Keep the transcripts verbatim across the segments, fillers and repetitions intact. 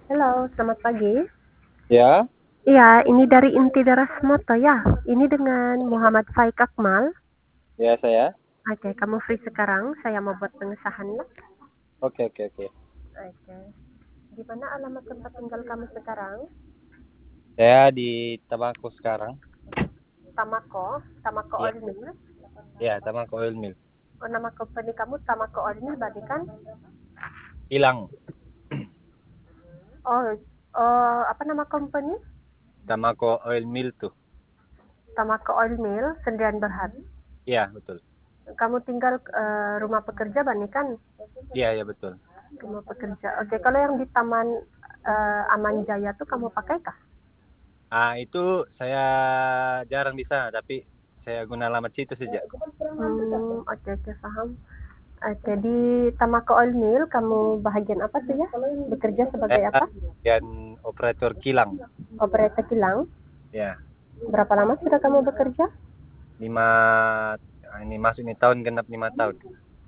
Halo, selamat pagi. Ya, Iya, ini dari Inti Daras Moto ya. Ini dengan Muhammad Faik Akmal. ya saya. Oke, kamu free sekarang? Saya mau buat pengesahan ya. Oke, oke, oke. Oke. Di mana alamat tempat tinggal kamu sekarang? Saya di Tamako sekarang. Tamako, Tamako Ya, Oil Mill. ya, Tamako Oil Mill. Oh, nama company kamu Tamako Oil Mill berarti kan? Hilang. Oh, oh, apa nama company? Tamako Oil Mill tuh. Tamako Oil Mill, Sendirian Berhad. Iya, betul. Kamu tinggal eh, rumah pekerja berarti kan? Iya, ya betul. Rumah pekerja. Oke, kalau yang di Taman eh, Aman Jaya tuh kamu pakai kah? Ah, itu saya jarang di sana, tapi saya guna alamat situ saja. Hmm, oke oke paham. Oke, di Tamako Oil Mill kamu bahagian apa tuh ya? Bekerja sebagai Saya apa? dan operator kilang. Operator kilang. Ya, Berapa lama sudah kamu bekerja? lima ah, ini masuk ini tahun genap lima tahun.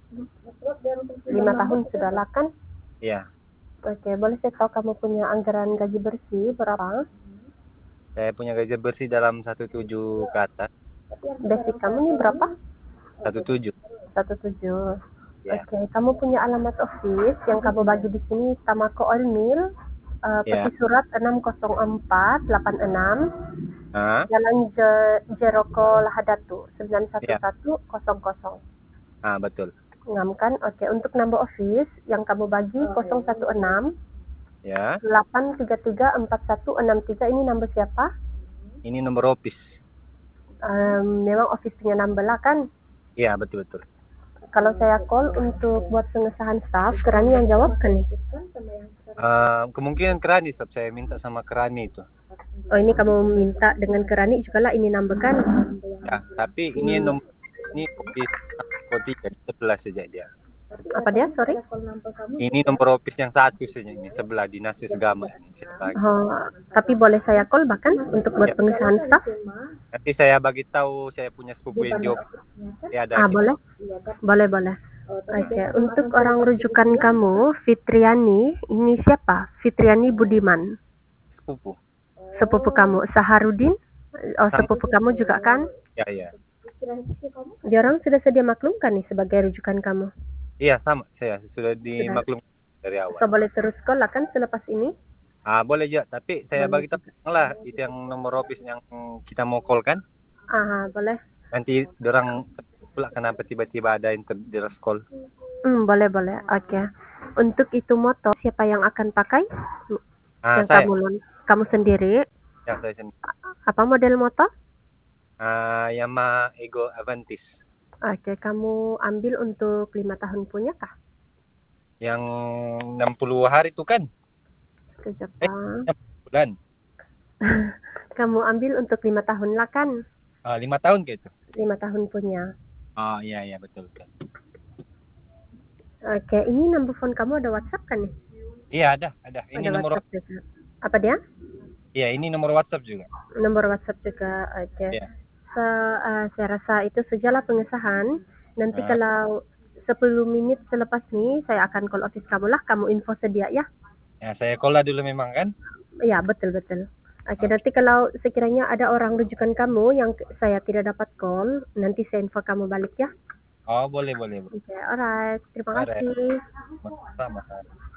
Lima tahun sudah lah kan? Iya, Oke, boleh saya tahu kamu punya anggaran gaji bersih berapa? saya punya gaji bersih dalam satu tujuh ke atas. Basic kamu nih berapa? Satu tujuh. Satu tujuh. Ya, Oke, kamu punya alamat office yang kamu bagi di sini Tamako Oil Mill, uh, ya. peti surat enam nol empat delapan enam, Ah, Jalan Je- Jeroko Lahadatu sembilan satu ya. satu nol nol. Ah, betul. Ngam kan? Oke, untuk number office yang kamu bagi nol satu enam Ya, delapan tiga tiga empat satu enam tiga ini number siapa? ini nomor office. Um, memang office punya number lah kan? Iya, betul betul. Kalau saya call untuk buat pengesahan staff, Kerani yang jawab kan? Uh, kemungkinan Kerani, sob. Saya minta sama Kerani itu. Oh, ini kamu minta dengan Kerani juga lah ini number kan? Ya, tapi ini Hmm. nomor ini office kode tiga sebelah saja dia. Apa dia? Sorry. Ini nomor office yang satu saja ini sebelah dinas agama ini. Oh, tapi boleh saya call bahkan untuk buat Ya, pengesahan staff? nanti saya bagi tahu saya punya sepupu yang job. Ya, ada Ah, kita. boleh? Boleh, boleh. Oke, untuk orang rujukan kamu, Fitriani, ini siapa? Fitriani Budiman. Sepupu. Sepupu kamu, Saharudin? Oh, Sama. sepupu kamu juga kan? Ya, ya. Dia orang sudah sedia maklumkan nih sebagai rujukan kamu? Iya, sama. Saya sudah Sudah. dimaklum dari awal. So, boleh terus call lah kan selepas ini? Ah, boleh ya, tapi saya Boleh. bagi tahu lah itu yang nomor office yang kita mau call kan. Ah, boleh. Nanti orang pula kenapa tiba-tiba ada yang terjelas call. Hmm, boleh, boleh. Oke. Untuk itu motor, siapa yang akan pakai? Ah, Yang saya. kamu kamu sendiri? Ya, saya sendiri. Apa model motor? Ah, Yamaha Ego Avantis. Oke, kamu ambil untuk lima tahun punya kah? Yang enam puluh hari itu kan? Ke Eh, Jepang. enam puluh bulan. Kamu ambil untuk lima tahun lah kan? Ah, lima tahun kayak itu. Lima tahun punya. Oh, iya, iya, betul, betul. Oke, ini nomor phone kamu ada WhatsApp kan nih? Iya, ada, ada. Ini Ada nomor, WhatsApp juga. Apa dia? iya, ini nomor WhatsApp juga. Nomor WhatsApp juga. Oke. Iya. So, uh, saya rasa itu sajalah pengesahan. Nanti Ah, kalau sepuluh menit selepas ini saya akan call office kamu lah, kamu info sedia ya. ya, saya call lah dulu memang kan? Ya, betul betul. Oke, Oke. nanti kalau sekiranya ada orang rujukan kamu yang saya tidak dapat call, nanti saya info kamu balik ya. Oh, boleh, boleh, boleh. Oke, alright. Terima Alright. kasih. Sama-sama.